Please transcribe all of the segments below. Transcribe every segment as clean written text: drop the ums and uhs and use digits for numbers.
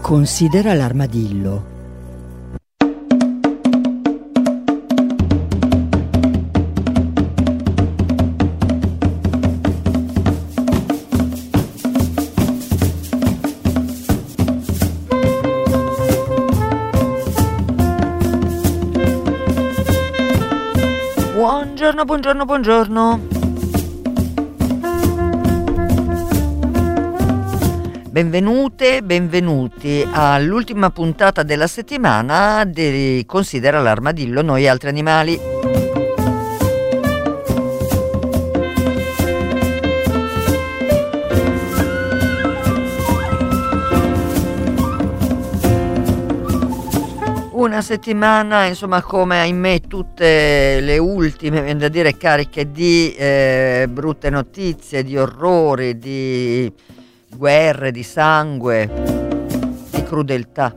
Considera l'armadillo. Buongiorno. Benvenuti all'ultima puntata della settimana di Considera l'armadillo, noi altri animali. Una settimana, insomma, come ahimè tutte le ultime, viene da dire, cariche di brutte notizie, di orrori, di guerre, di sangue, di crudeltà.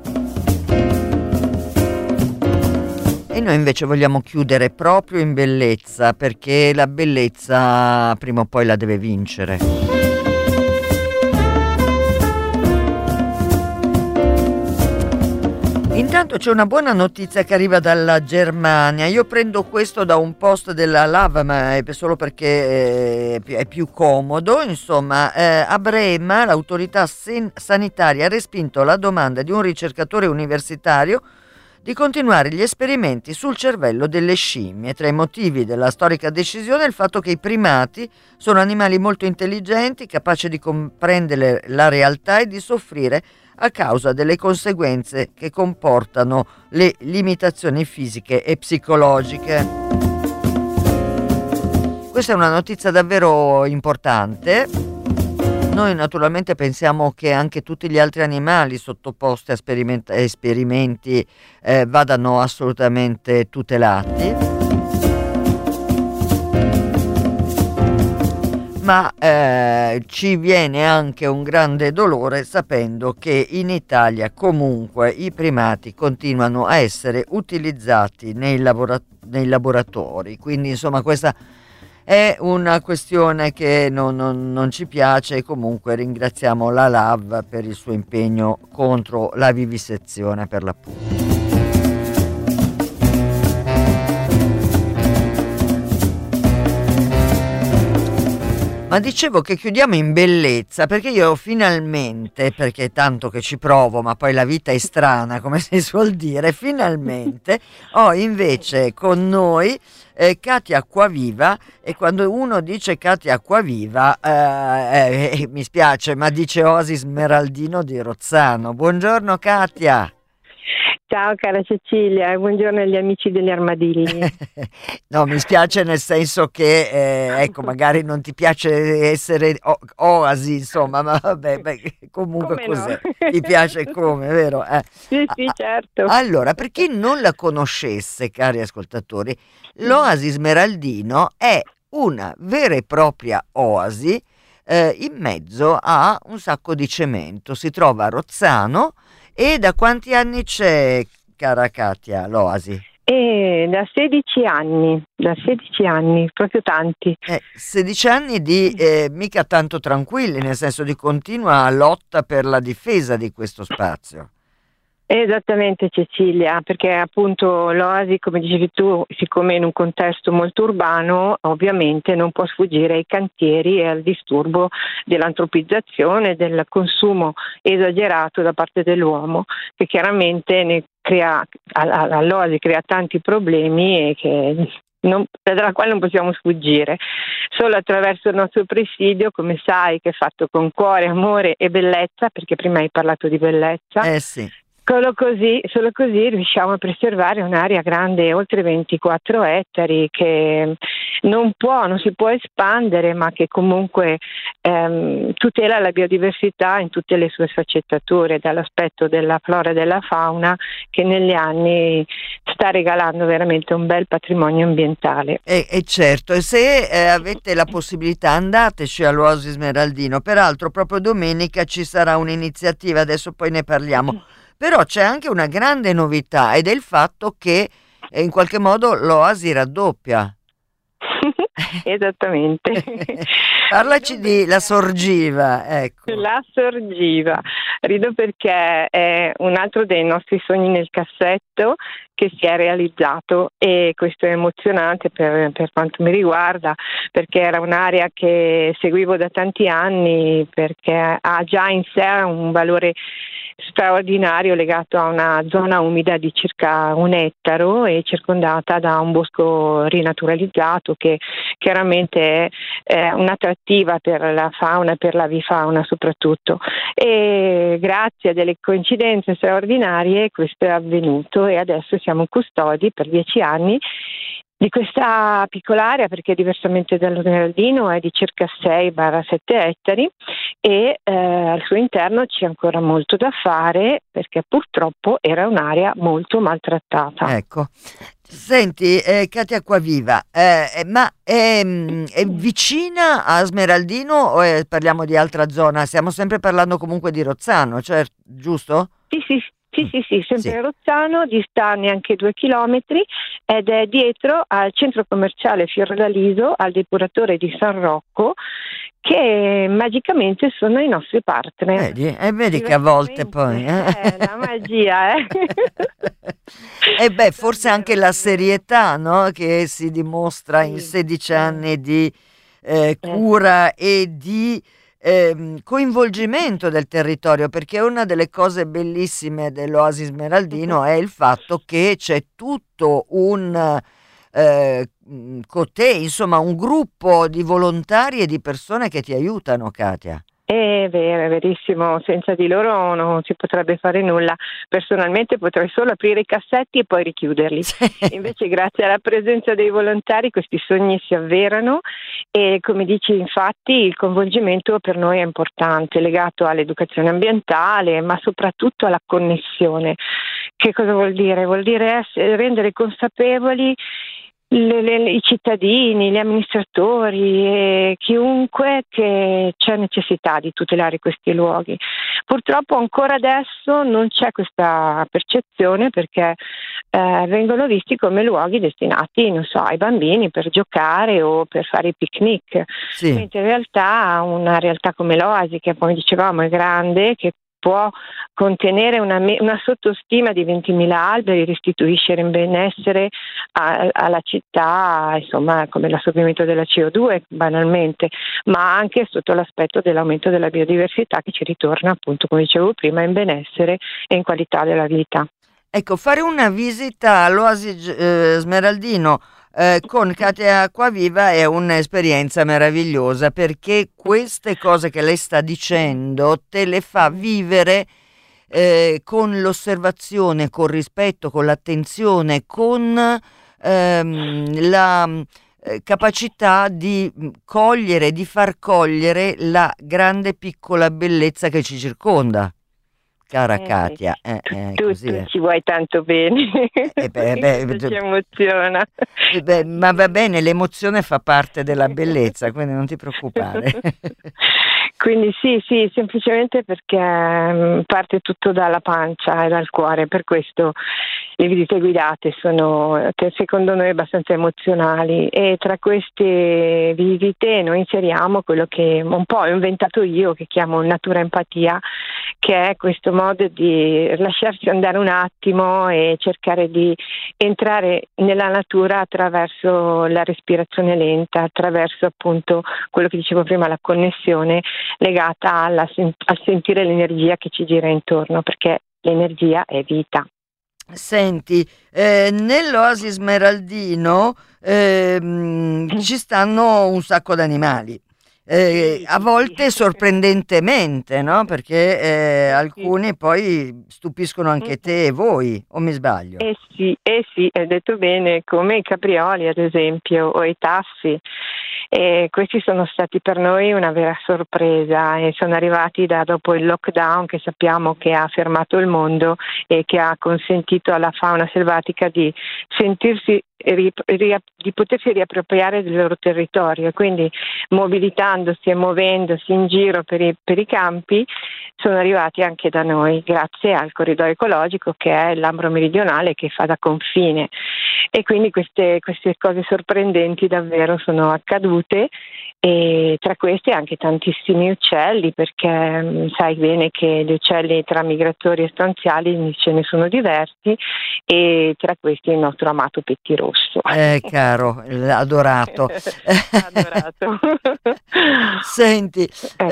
E noi invece vogliamo chiudere proprio in bellezza, perché la bellezza prima o poi la deve vincere. Intanto c'è una buona notizia che arriva dalla Germania. Io prendo questo da un post della LAV, ma è solo perché è più comodo. Insomma, a Brema l'autorità sanitaria ha respinto la domanda di un ricercatore universitario di continuare gli esperimenti sul cervello delle scimmie. Tra i motivi della storica decisione è il fatto che i primati sono animali molto intelligenti, capaci di comprendere la realtà e di soffrire a causa delle conseguenze che comportano le limitazioni fisiche e psicologiche. Questa è una notizia davvero importante. Noi naturalmente pensiamo che anche tutti gli altri animali sottoposti a esperimenti vadano assolutamente tutelati. Ma ci viene anche un grande dolore sapendo che in Italia comunque i primati continuano a essere utilizzati nei laboratori, quindi insomma questa è una questione che non ci piace, e comunque ringraziamo la LAV per il suo impegno contro la vivisezione, per l'appunto. Ma dicevo che chiudiamo in bellezza, perché io finalmente, perché è tanto che ci provo, ma poi la vita è strana, come si suol dire, finalmente ho invece con noi Katia Acquaviva, e quando uno dice Katia Acquaviva, mi spiace, ma dice Oasi Smeraldino di Rozzano. Buongiorno Katia. Ciao cara Cecilia, e buongiorno agli amici degli armadilli. No, mi spiace nel senso che, ecco, magari non ti piace essere oasi, insomma, ma vabbè, comunque come cos'è? No? Ti piace come, vero? Sì, certo. Allora, per chi non la conoscesse, cari ascoltatori, l'Oasi Smeraldino è una vera e propria oasi in mezzo a un sacco di cemento. Si trova a Rozzano. E da quanti anni c'è, cara Katia, l'Oasi? Da 16 anni, proprio tanti. 16 anni di mica tanto tranquilli, nel senso di continua lotta per la difesa di questo spazio. Esattamente Cecilia, perché appunto l'Oasi, come dicevi tu, siccome in un contesto molto urbano, ovviamente non può sfuggire ai cantieri e al disturbo dell'antropizzazione, del consumo esagerato da parte dell'uomo, che chiaramente ne crea, all'Oasi crea tanti problemi e che dalla quale non possiamo sfuggire. Solo attraverso il nostro presidio, come sai, che è fatto con cuore, amore e bellezza, perché prima hai parlato di bellezza. Sì. Solo così riusciamo a preservare un'area grande, oltre 24 ettari, che non si può espandere, ma che comunque tutela la biodiversità in tutte le sue sfaccettature, dall'aspetto della flora e della fauna, che negli anni sta regalando veramente un bel patrimonio ambientale. E certo, e se avete la possibilità andateci all'Oasi Smeraldino. Peraltro proprio domenica ci sarà un'iniziativa, adesso poi ne parliamo. Però c'è anche una grande novità, ed è il fatto che in qualche modo l'Oasi raddoppia. Esattamente. Parlaci di La Sorgiva, ecco. La Sorgiva. Rido perché è un altro dei nostri sogni nel cassetto che si è realizzato, e questo è emozionante per quanto mi riguarda, perché era un'area che seguivo da tanti anni, perché ha già in sé un valore straordinario legato a una zona umida di circa 1 ettaro e circondata da un bosco rinaturalizzato che chiaramente è un'attrattiva per la fauna e per l'avifauna soprattutto, e grazie a delle coincidenze straordinarie questo è avvenuto e adesso siamo custodi per 10 anni di questa piccola area, perché diversamente dallo Smeraldino è di circa 6-7 ettari e al suo interno c'è ancora molto da fare, perché purtroppo era un'area molto maltrattata. Ecco, senti, Katia Acquaviva, ma è vicina a Smeraldino o parliamo di altra zona? Stiamo sempre parlando comunque di Rozzano, cioè, giusto? Sì, sempre Sì. a Rozzano, dista neanche 2 chilometri ed è dietro al centro commerciale Fiordaliso, al depuratore di San Rocco, che magicamente sono i nostri partner. Vedi che a volte poi... La magia, E beh, forse anche la serietà, no? Che si dimostra in 16 anni di cura e di coinvolgimento del territorio, perché una delle cose bellissime dell'Oasi Smeraldino è il fatto che c'è tutto un insomma un gruppo di volontari e di persone che ti aiutano, Katia. È vero, è verissimo, senza di loro non si potrebbe fare nulla. Personalmente potrei solo aprire i cassetti e poi richiuderli. Invece grazie alla presenza dei volontari questi sogni si avverano e, come dici, infatti il coinvolgimento per noi è importante, legato all'educazione ambientale ma soprattutto alla connessione. Che cosa vuol dire? Vuol dire rendere consapevoli i cittadini, gli amministratori e chiunque che c'è necessità di tutelare questi luoghi. Purtroppo ancora adesso non c'è questa percezione, perché vengono visti come luoghi destinati, non so, ai bambini per giocare o per fare i picnic. Sì. Mentre in realtà una realtà come l'Oasi, che come dicevamo è grande, che può contenere una sottostima di 20.000 alberi, restituisce in benessere alla città, insomma, come l'assorbimento della CO2 banalmente, ma anche sotto l'aspetto dell'aumento della biodiversità che ci ritorna, appunto, come dicevo prima, in benessere e in qualità della vita. Ecco, fare una visita all'Oasi Smeraldino con Katia Acquaviva è un'esperienza meravigliosa, perché queste cose che lei sta dicendo te le fa vivere con l'osservazione, col rispetto, con l'attenzione, con la capacità di cogliere, di far cogliere la grande piccola bellezza che ci circonda. Cara Katia, tu ci vuoi tanto bene, ci emoziona. Ma va bene, l'emozione fa parte della bellezza, quindi non ti preoccupare. Quindi sì, semplicemente perché parte tutto dalla pancia e dal cuore, per questo le visite guidate sono, secondo noi, abbastanza emozionali, e tra queste visite noi inseriamo quello che un po' ho inventato io, che chiamo natura empatia, che è questo modo di lasciarsi andare un attimo e cercare di entrare nella natura attraverso la respirazione lenta, attraverso appunto quello che dicevo prima, la connessione legata al sentire l'energia che ci gira intorno, perché l'energia è vita. Senti, nell'Oasi Smeraldino ci stanno un sacco di animali. A volte sorprendentemente, no? Perché alcuni poi stupiscono anche te e voi, o mi sbaglio? Sì, hai detto bene, come i caprioli ad esempio, o i taffi. E questi sono stati per noi una vera sorpresa e sono arrivati dopo il lockdown, che sappiamo che ha fermato il mondo e che ha consentito alla fauna selvatica di sentirsi di potersi riappropriare del loro territorio, e quindi mobilitandosi e muovendosi in giro per i campi sono arrivati anche da noi grazie al corridoio ecologico, che è il Lambro meridionale, che fa da confine, e quindi queste cose sorprendenti davvero sono accadute, e tra questi anche tantissimi uccelli, perché sai bene che gli uccelli tra migratori e stanziali ce ne sono diversi, e tra questi il nostro amato pettirosso. Caro, adorato. Adorato. Senti,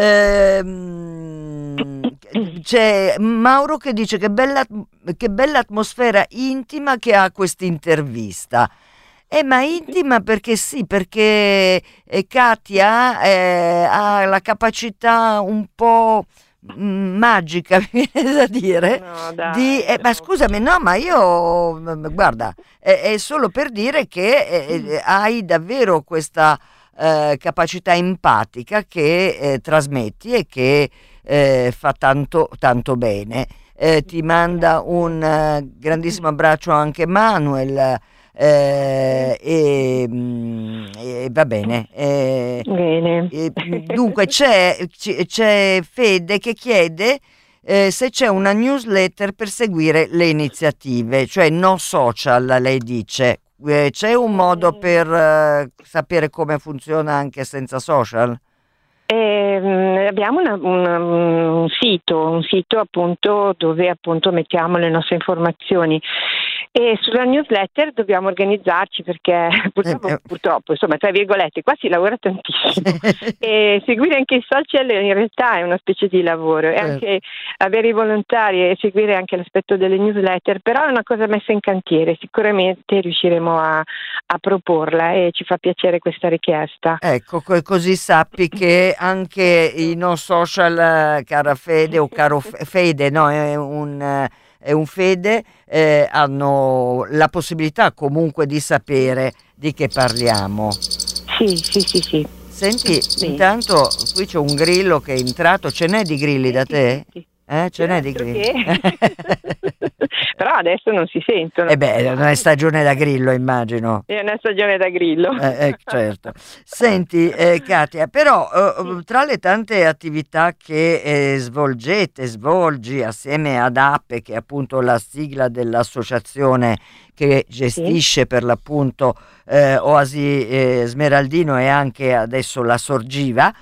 c'è Mauro che dice che bella atmosfera intima che ha questa intervista. Ma intima perché sì, perché Katia ha la capacità un po' magica, mi viene da dire, No, dai, ma scusami, no, ma io, guarda, è solo per dire che hai davvero questa capacità empatica che trasmetti e che fa tanto, tanto bene. Ti manda un grandissimo abbraccio anche Manuel. Va bene. Bene. Dunque c'è Fede che chiede se c'è una newsletter per seguire le iniziative, cioè no social, lei dice. C'è un modo per sapere come funziona anche senza social? Abbiamo un sito appunto dove appunto mettiamo le nostre informazioni, e sulla newsletter dobbiamo organizzarci perché purtroppo insomma, tra virgolette, qua si lavora tantissimo e seguire anche i social in realtà è una specie di lavoro, e anche avere i volontari e seguire anche l'aspetto delle newsletter, però è una cosa messa in cantiere, sicuramente riusciremo a proporla, e ci fa piacere questa richiesta. Ecco, così sappi che anche i no social, cara Fede o caro Fede, no, è un Fede, hanno la possibilità comunque di sapere di che parliamo. Sì. Senti, Sì. intanto qui c'è un grillo che è entrato, ce n'è di grilli da te? Sì. Ce n'è di grilli? Però adesso non si sentono. Non è stagione da grillo, immagino. È una stagione da grillo. Certo. Senti, Katia, però tra le tante attività che svolgi assieme ad APE, che è appunto la sigla dell'associazione che gestisce per l'appunto Oasi Smeraldino, e anche adesso la Sorgiva,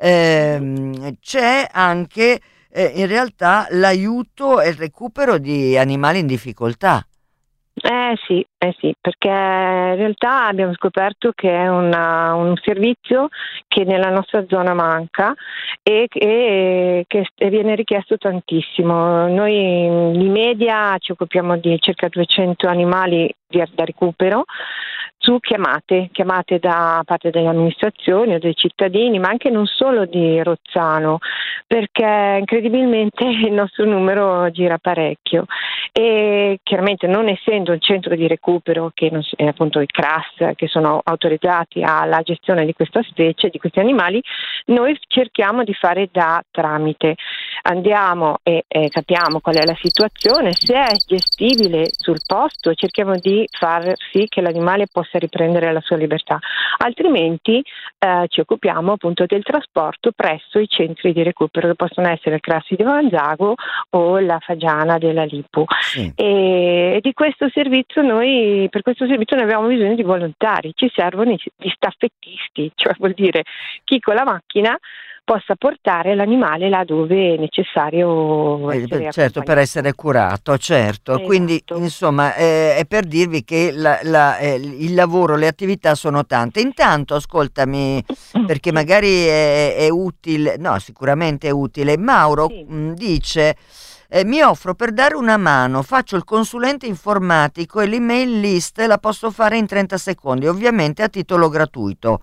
c'è anche in realtà l'aiuto e il recupero di animali in difficoltà. Sì, perché in realtà abbiamo scoperto che è un servizio che nella nostra zona manca e che viene richiesto tantissimo. Noi di media ci occupiamo di circa 200 animali da recupero su chiamate da parte delle amministrazioni o dei cittadini, ma anche non solo di Rozzano, perché incredibilmente il nostro numero gira parecchio, e chiaramente non essendo un centro di recupero, che non è appunto i CRAS, che sono autorizzati alla gestione di questa specie, di questi animali, noi cerchiamo di fare da tramite. Andiamo e capiamo qual è la situazione, se è gestibile sul posto cerchiamo di far sì che l'animale possa riprendere la sua libertà, altrimenti ci occupiamo appunto del trasporto presso i centri di recupero, che possono essere il Crassi di Vanzago o la Fagiana della Lipu. Sì. E di questo servizio per questo servizio noi abbiamo bisogno di volontari, ci servono gli staffettisti, cioè vuol dire chi con la macchina possa portare l'animale là dove è necessario essere certo, per essere curato, certo. Esatto. Quindi insomma è per dirvi che il lavoro, le attività sono tante. Intanto ascoltami, perché magari è utile, no, sicuramente è utile. Mauro dice: mi offro per dare una mano, faccio il consulente informatico e l'email list la posso fare in 30 secondi, ovviamente a titolo gratuito.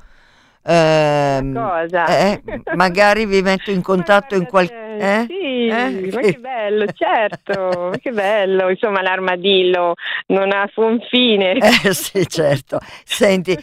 Magari vi metto in contatto in qualche... ma che bello, certo, che bello, insomma l'armadillo non ha confine. Sì, certo. Senti,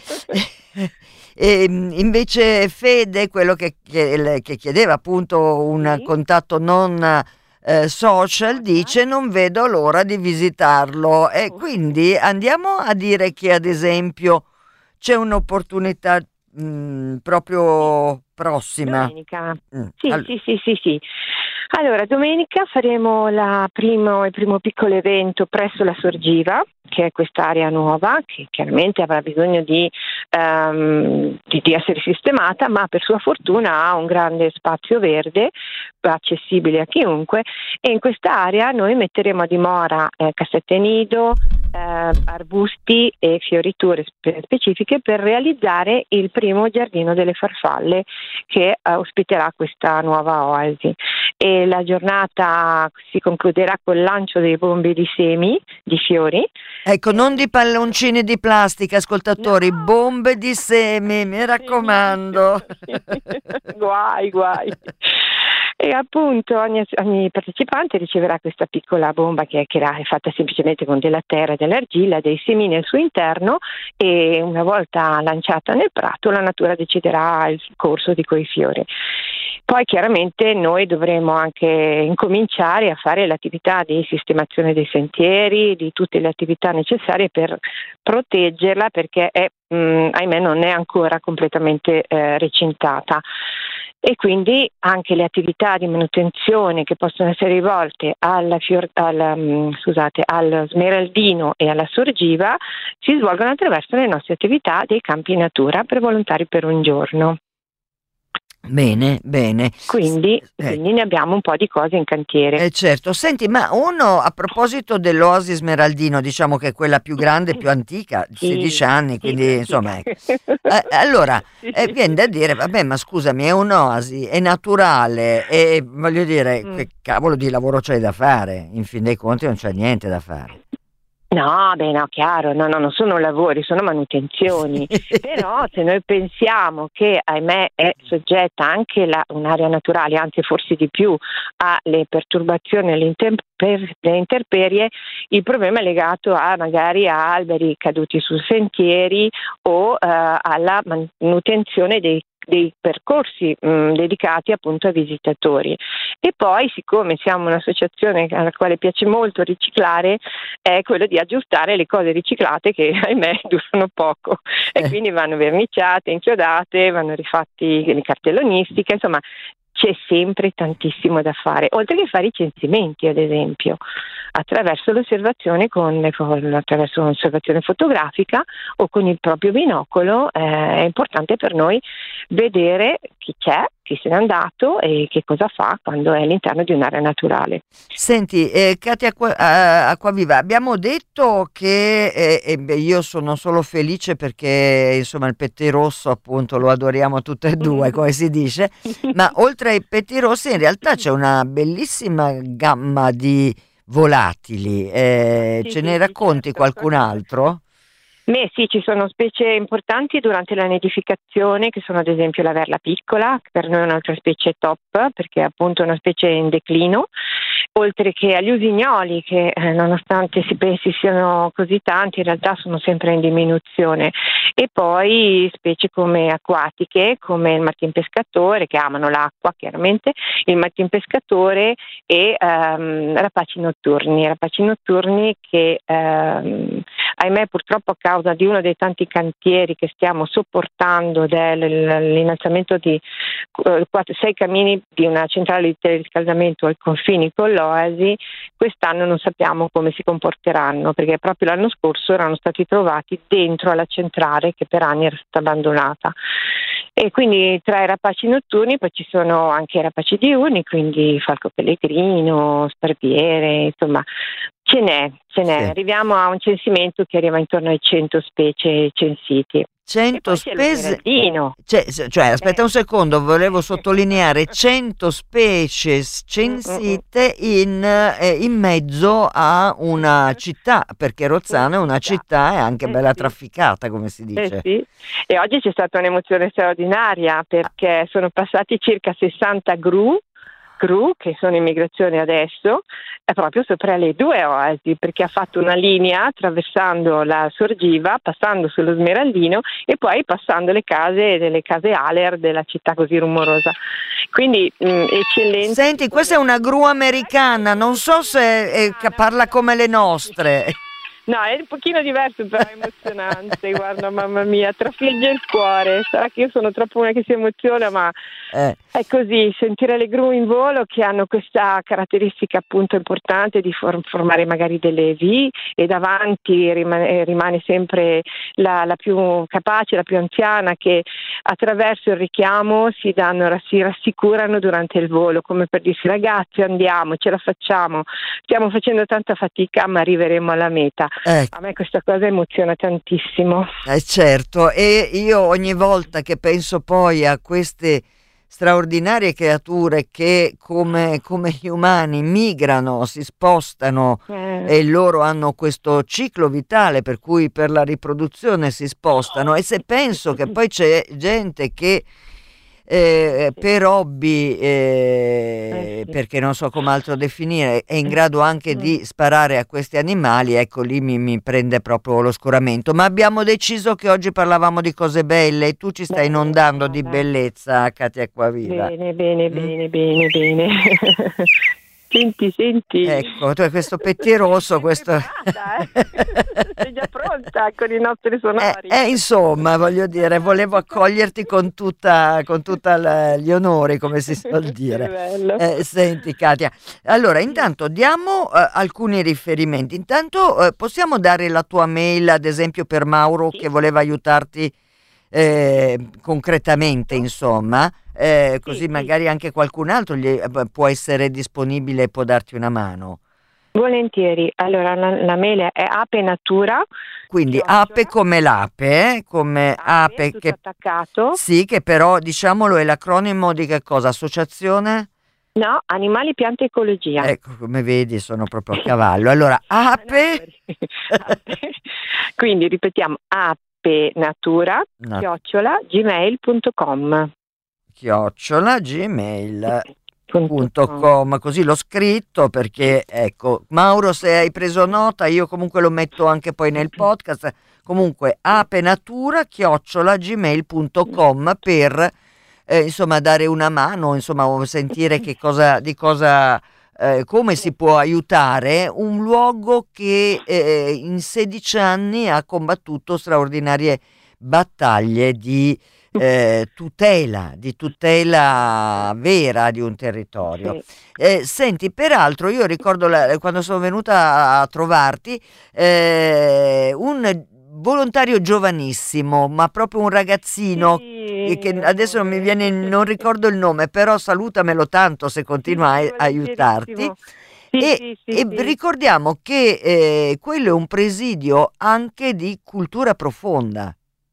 invece Fede, quello che chiedeva appunto un contatto non social dice non vedo l'ora di visitarlo, e quindi andiamo a dire che ad esempio c'è un'opportunità proprio prossima. Domenica. Sì. Allora, domenica faremo il primo piccolo evento presso la Sorgiva, che è quest'area nuova, che chiaramente avrà bisogno di essere sistemata, ma per sua fortuna ha un grande spazio verde, accessibile a chiunque, e in quest'area noi metteremo a dimora cassette nido, arbusti e fioriture specifiche per realizzare il primo giardino delle farfalle che ospiterà questa nuova oasi. E la giornata si concluderà col lancio dei bombi di semi, di fiori. Ecco, non di palloncini di plastica, ascoltatori, No. bombe di semi, mi raccomando. Guai. E appunto ogni partecipante riceverà questa piccola bomba che è fatta semplicemente con della terra, dell'argilla, dei semini al suo interno, e una volta lanciata nel prato la natura deciderà il corso di quei fiori. Poi chiaramente noi dovremo anche incominciare a fare l'attività di sistemazione dei sentieri, di tutte le attività necessarie per proteggerla, perché ahimè non è ancora completamente recintata. E quindi anche le attività di manutenzione che possono essere rivolte allo Smeraldino e alla Sorgiva si svolgono attraverso le nostre attività dei campi in natura per volontari per un giorno. Bene. Quindi ne abbiamo un po' di cose in cantiere. Certo, senti, ma a proposito dell'Oasi Smeraldino, diciamo che è quella più grande, più antica, 16 anni, quindi insomma, allora, viene da dire, vabbè, ma scusami, è un'oasi, è naturale, e voglio dire, che cavolo di lavoro c'è da fare? In fin dei conti non c'è niente da fare. No, chiaro, no, non sono lavori, sono manutenzioni. Però se noi pensiamo che, ahimè, è soggetta anche un'area naturale, anzi forse di più, alle perturbazioni, alle intemperie, il problema è legato magari a alberi caduti su sentieri o alla manutenzione dei percorsi dedicati appunto ai visitatori. E poi, siccome siamo un'associazione alla quale piace molto riciclare, è quello di aggiustare le cose riciclate che, ahimè, durano poco, e quindi vanno verniciate, inchiodate, vanno rifatti le cartellonistiche, insomma c'è sempre tantissimo da fare, oltre che fare i censimenti, ad esempio, attraverso l'osservazione attraverso un'osservazione fotografica o con il proprio binocolo. È importante per noi vedere chi c'è, chi se n'è andato e che cosa fa quando è all'interno di un'area naturale. Senti, Katia Acquaviva, abbiamo detto che io sono solo felice perché insomma il pettirosso appunto lo adoriamo tutte e due, come si dice, ma oltre ai pettirossi in realtà c'è una bellissima gamma di volatili, ce ne racconti certo. qualcun altro? Sì, ci sono specie importanti durante la nidificazione, che sono ad esempio la verla piccola, che per noi è un'altra specie top, perché è appunto una specie in declino, oltre che agli usignoli, che nonostante si pensi siano così tanti, in realtà sono sempre in diminuzione. E poi specie come acquatiche, come il martinpescatore, che amano l'acqua chiaramente, il martinpescatore, e rapaci notturni che ahimè purtroppo a causa di uno dei tanti cantieri che stiamo sopportando dell'innalzamento di 6 camini di una centrale di teleriscaldamento ai confini con l'Oasi, quest'anno non sappiamo come si comporteranno, perché proprio l'anno scorso erano stati trovati dentro alla centrale che per anni era stata abbandonata. E quindi tra i rapaci notturni poi ci sono anche i rapaci diurni, quindi falco pellegrino, sparviere, insomma ce n'è. Sì. Arriviamo a un censimento che arriva intorno ai 100 specie censiti. 100 specie, cioè aspetta un secondo, volevo sottolineare 100 specie censite in mezzo a una città, perché Rozzano è una città e anche bella trafficata, come si dice. Sì. E oggi c'è stata un'emozione straordinaria, perché sono passati circa 60 gru gru che sono in migrazione adesso, è proprio sopra le due oasi, perché ha fatto una linea attraversando la Sorgiva, passando sullo Smeraldino e poi passando le case Aler della città così rumorosa. Quindi eccellente. Senti, questa è una gru americana, non so se parla come le nostre. No, è un pochino diverso, però è emozionante, guarda, mamma mia, trafigge il cuore. Sarà che io sono troppo una che si emoziona, ma è così, sentire le gru in volo che hanno questa caratteristica appunto importante di formare magari delle V, e davanti rimane sempre la più capace, la più anziana, che attraverso il richiamo si rassicurano durante il volo, come per dirsi: ragazzi, andiamo, ce la facciamo, stiamo facendo tanta fatica ma arriveremo alla meta. A me questa cosa emoziona tantissimo. Certo, e io ogni volta che penso poi a queste straordinarie creature che come gli umani migrano, si spostano e loro hanno questo ciclo vitale per cui per la riproduzione si spostano, e se penso che poi c'è gente che per hobby, perché non so come altro definire, è in grado anche di sparare a questi animali, ecco lì mi prende proprio lo scoramento. Ma abbiamo deciso che oggi parlavamo di cose belle e tu ci stai inondando di bellezza, Katia Acquaviva. Bene. Senti. Ecco, tu hai questo petti rosso, questo... Sei già pronta con i nostri sonori. Insomma, voglio dire, volevo accoglierti con tutta gli onori, come si suol dire. Senti, Katia, allora, intanto diamo alcuni riferimenti. Intanto possiamo dare la tua mail, ad esempio, per Mauro, che voleva aiutarti concretamente, insomma. Così magari anche qualcun altro può essere disponibile e può darti una mano. Volentieri. Allora la mail è apenatura, quindi ape come l'ape, come ape tutto che attaccato. Sì, che però diciamolo è l'acronimo di che cosa? Associazione? No, animali, piante, ecologia. Ecco, come vedi sono proprio a cavallo. Allora ape quindi ripetiamo: apenatura @gmail.com. @gmail.com, così l'ho scritto perché ecco, Mauro, se hai preso nota, io comunque lo metto anche poi nel podcast, comunque apenatura @gmail.com per insomma dare una mano, insomma sentire come si può aiutare un luogo che in 16 anni ha combattuto straordinarie battaglie di tutela vera di un territorio. Senti, peraltro io ricordo quando sono venuta a trovarti un volontario giovanissimo, ma proprio un ragazzino che adesso non ricordo il nome, però salutamelo tanto se continua a aiutarti. E ricordiamo che quello è un presidio anche di cultura profonda.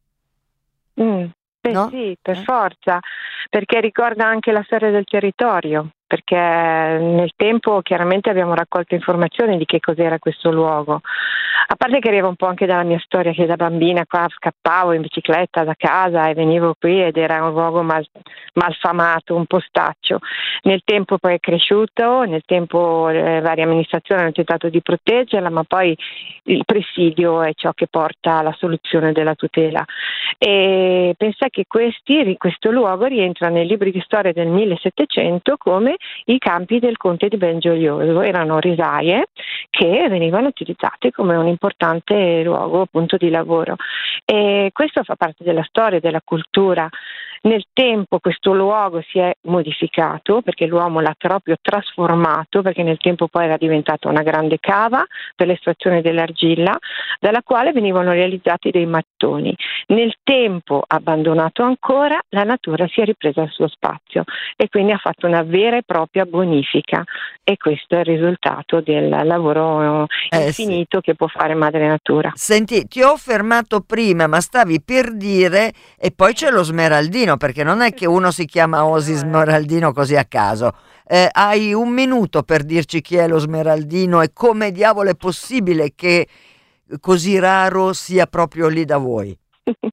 No? Sì, per forza, perché ricorda anche la storia del territorio, perché nel tempo chiaramente abbiamo raccolto informazioni di che cos'era questo luogo, a parte che arriva un po' anche dalla mia storia, che da bambina qua scappavo in bicicletta da casa e venivo qui ed era un luogo malfamato, un postaccio. Nel tempo poi è cresciuto, nel tempo varie amministrazioni hanno tentato di proteggerla, ma poi il presidio è ciò che porta alla soluzione della tutela. E pensa che questo luogo rientra nei libri di storia del 1700 come i campi del conte di Bengioioso. Erano risaie che venivano utilizzate come un importante luogo appunto di lavoro, e questo fa parte della storia, della cultura. Nel tempo questo luogo si è modificato perché l'uomo l'ha proprio trasformato, perché nel tempo poi era diventata una grande cava per l'estrazione dell'argilla, dalla quale venivano realizzati dei mattoni. Nel tempo abbandonato ancora, la natura si è ripresa il suo spazio e quindi ha fatto una vera e propria bonifica, e questo è il risultato del lavoro infinito che può fare Madre Natura. Senti, ti ho fermato prima, ma stavi per dire, e poi c'è lo smeraldino, perché non è che uno si chiama Osi Smeraldino così a caso. Hai un minuto per dirci chi è lo smeraldino e come diavolo è possibile che così raro sia proprio lì da voi?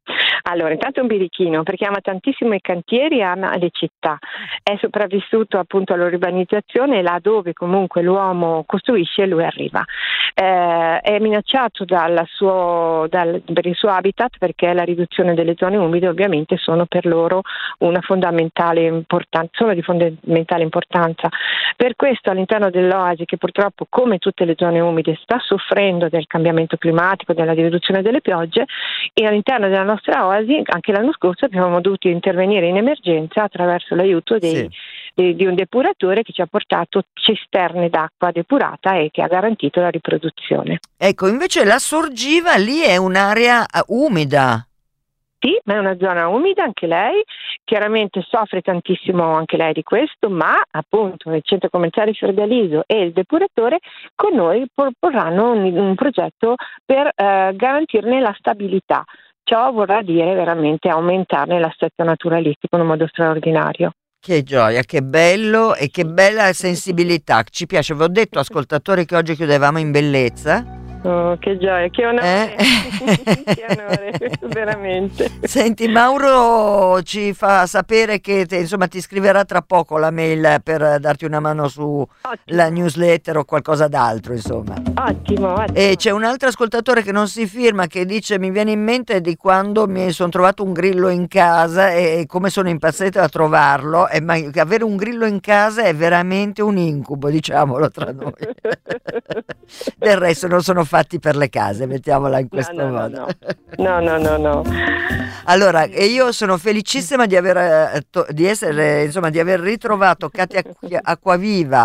Allora, intanto è un birichino perché ama tantissimo i cantieri e ama le città. È sopravvissuto appunto all'urbanizzazione, là dove comunque l'uomo costruisce lui arriva. È minacciato per il suo habitat, perché la riduzione delle zone umide ovviamente sono per loro una fondamentale importanza, sono di fondamentale importanza. Per questo all'interno dell'oasi, che purtroppo come tutte le zone umide sta soffrendo del cambiamento climatico, della riduzione delle piogge, e all'interno della nostra oasi anche l'anno scorso abbiamo dovuto intervenire in emergenza attraverso l'aiuto di un depuratore che ci ha portato cisterne d'acqua depurata e che ha garantito la riproduzione. Ecco, invece la Sorgiva lì è un'area umida. Sì, ma è una zona umida anche lei, chiaramente soffre tantissimo anche lei di questo, ma appunto il centro commerciale Fiordaliso e il depuratore con noi proporranno un progetto per garantirne la stabilità. Ciò vorrà dire veramente aumentarne l'assetto naturalistico in un modo straordinario. Che gioia, che bello e che bella sensibilità. Ci piace, vi ho detto ascoltatori che oggi chiudevamo in bellezza. Oh, che gioia, che onore, che onore, veramente. Senti, Mauro ci fa sapere che insomma ti scriverà tra poco la mail per darti una mano su la newsletter o qualcosa d'altro, insomma. Ottimo. E c'è un altro ascoltatore che non si firma, che dice: mi viene in mente di quando mi sono trovato un grillo in casa e come sono impazzita a trovarlo, ma avere un grillo in casa è veramente un incubo, diciamolo tra noi. Del resto non sono fatti per le case, mettiamola in questo modo. No. Allora, e io sono felicissima di aver ritrovato Katia Acquaviva,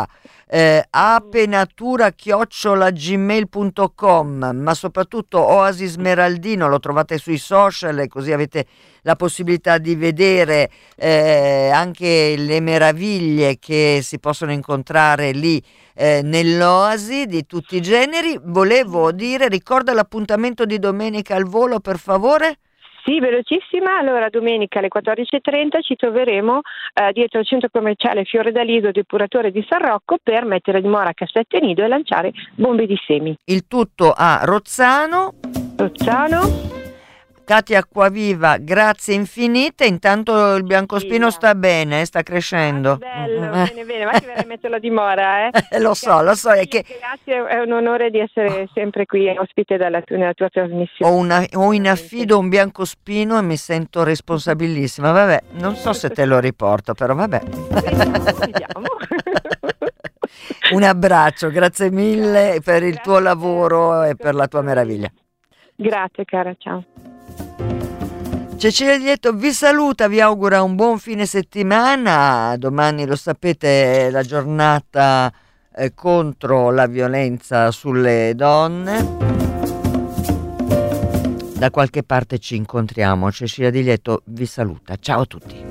apenatura@gmail.com, ma soprattutto Oasi Smeraldino, lo trovate sui social e così avete la possibilità di vedere anche le meraviglie che si possono incontrare lì nell'oasi di tutti i generi. Volevo dire, ricorda l'appuntamento di domenica al volo, per favore? Sì, velocissima. Allora, domenica alle 14:30 ci troveremo dietro il centro commerciale Fiordaliso, depuratore di San Rocco, per mettere a dimora Cassette Nido e lanciare bombe di semi. Il tutto a Rozzano. Katia Acquaviva, grazie infinite. Intanto il biancospino sta bene, sta crescendo. Bello, bene, ma ti verrai a metterlo a dimora, Lo so. È che grazie, è un onore di essere sempre qui ospite nella tua trasmissione. ho in affido un biancospino e mi sento responsabilissima. Vabbè, non so se te lo riporto, però vabbè. Vediamo. Un abbraccio, grazie mille per il tuo lavoro e per la tua meraviglia. Grazie cara, ciao. Cecilia Dietto vi saluta, vi augura un buon fine settimana. Domani, lo sapete, è la giornata contro la violenza sulle donne. Da qualche parte ci incontriamo. Cecilia Dietto vi saluta. Ciao a tutti.